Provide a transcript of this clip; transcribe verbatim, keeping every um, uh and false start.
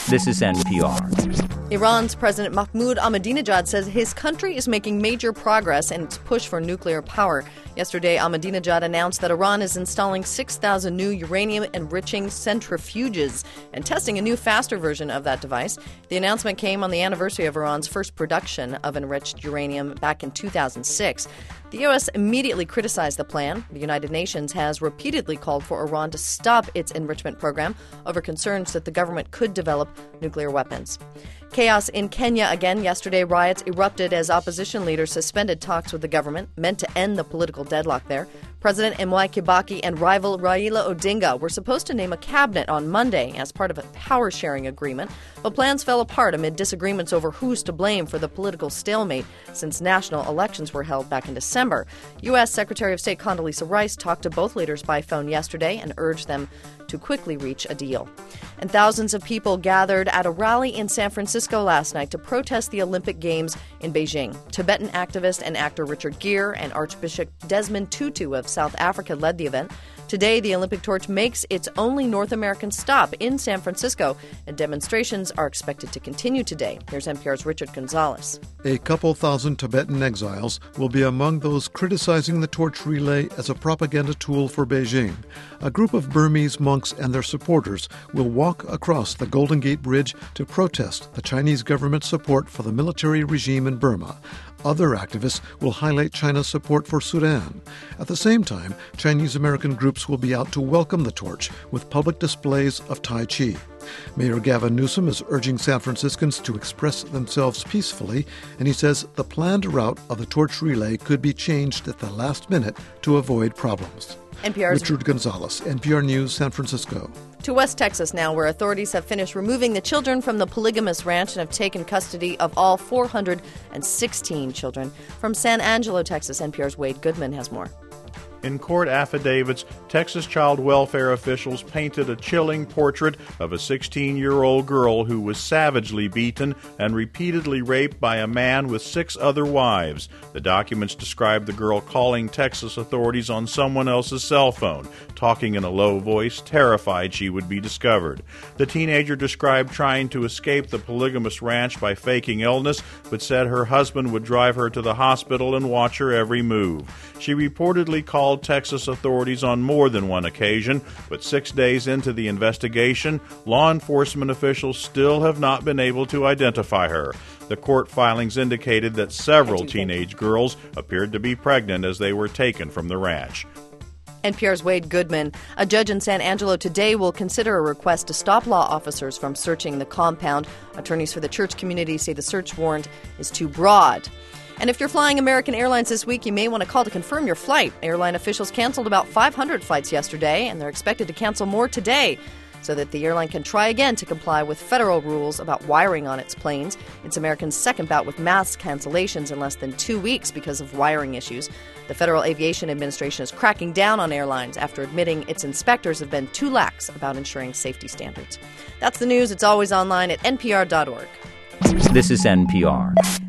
This is N P R. Iran's President Mahmoud Ahmadinejad says his country is making major progress in its push for nuclear power. Yesterday, Ahmadinejad announced that Iran is installing six thousand new uranium-enriching centrifuges and testing a new, faster version of that device. The announcement came on the anniversary of Iran's first production of enriched uranium back in two thousand six. The U S immediately criticized the plan. The United Nations has repeatedly called for Iran to stop its enrichment program over concerns that the government could develop nuclear weapons. Chaos in Kenya again. Yesterday, riots erupted as opposition leaders suspended talks with the government, meant to end the political deadlock there. President Mwai Kibaki and rival Raila Odinga were supposed to name a cabinet on Monday as part of a power-sharing agreement, but plans fell apart amid disagreements over who's to blame for the political stalemate since national elections were held back in December. U S. Secretary of State Condoleezza Rice talked to both leaders by phone yesterday and urged them to quickly reach a deal. And thousands of people gathered at a rally in San Francisco last night to protest the Olympic Games in Beijing. Tibetan activist and actor Richard Gere and Archbishop Desmond Tutu of South Africa led the event. Today, the Olympic torch makes its only North American stop in San Francisco, and demonstrations are expected to continue today. Here's N P R's Richard Gonzalez. A couple thousand Tibetan exiles will be among those criticizing the torch relay as a propaganda tool for Beijing. A group of Burmese monks and their supporters will walk across the Golden Gate Bridge to protest the Chinese government's support for the military regime in Burma. Other activists will highlight China's support for Sudan. At the same time, Chinese-American groups will be out to welcome the torch with public displays of Tai Chi. Mayor Gavin Newsom is urging San Franciscans to express themselves peacefully, and he says the planned route of the torch relay could be changed at the last minute to avoid problems. N P R's Richard Gonzalez, N P R News, San Francisco. To West Texas now, where authorities have finished removing the children from the polygamous ranch and have taken custody of all four hundred sixteen children. From San Angelo, Texas, N P R's Wade Goodman has more. In court affidavits, Texas child welfare officials painted a chilling portrait of a sixteen-year-old girl who was savagely beaten and repeatedly raped by a man with six other wives. The documents describe the girl calling Texas authorities on someone else's cell phone, talking in a low voice, terrified she would be discovered. The teenager described trying to escape the polygamous ranch by faking illness, but said her husband would drive her to the hospital and watch her every move. She reportedly called Texas authorities on more than one occasion, but six days into the investigation, law enforcement officials still have not been able to identify her. The court filings indicated that several teenage girls appeared to be pregnant as they were taken from the ranch. N P R's Wade Goodman. A judge in San Angelo today will consider a request to stop law officers from searching the compound. Attorneys for the church community say the search warrant is too broad. And if you're flying American Airlines this week, you may want to call to confirm your flight. Airline officials canceled about five hundred flights yesterday, and they're expected to cancel more today so that the airline can try again to comply with federal rules about wiring on its planes. It's American's second bout with mass cancellations in less than two weeks because of wiring issues. The Federal Aviation Administration is cracking down on airlines after admitting its inspectors have been too lax about ensuring safety standards. That's the news. It's always online at N P R dot org. This is N P R.